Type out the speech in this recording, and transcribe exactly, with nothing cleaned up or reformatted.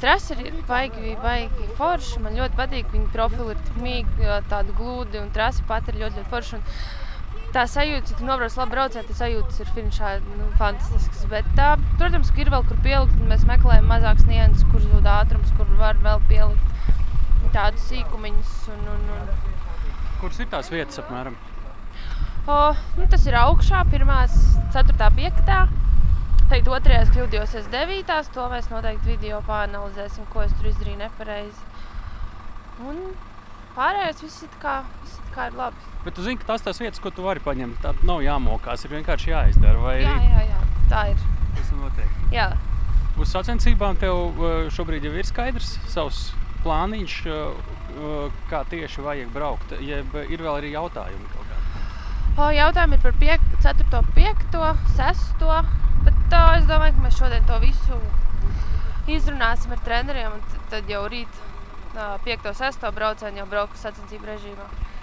trasa ir baigi, baigi forša. Man ļoti patīk, viņa profili ir tik mīgi, tādi glūdi, un trasa pati ir ļoti, ļoti forša. Un tā sajūta, ja tu nobrauc labi braucienu, tā sajūtas ir finišā nu, fantastisks. Bet tā, protams, ka ir vēl kur pielikt, un mēs meklējam mazāks nianses, kur zūd ātrums, kur var vēl pielikt tādus sīkumiņus. Un, un, un. Kuras ir tās vietas apmēram? O, nu, tas ir augšā, pirmās, ceturtā, piektā. Teikt, otrajās kļūdījosies devītās, to mēs noteikti video pāanalizēsim, ko es tur izdarīju nepareizi. Un pārējais viss it kā, viss it kā ir labi. Bet tu zini, ka tās tās vietas, ko tu vari paņemt, tā nav jāmokās, ir vienkārši jāizdara, vai jā, arī? Jā, jā, tā ir. Tas ir noteikti. Jā. Uz sacensībām tev šobrīd jau ir skaidrs savs plāniņš, kā tieši vajag braukt, jeb ir vēl arī jautājumi kaut kā? O, jautājumi ir par piek, ceturto, piekto, sesto, bet tā, es domāju, ka mēs šodien to visu izrunāsim ar treneriem, un tad jau rīt piekto, sesto braucienu jau brauku sacensību režīmā.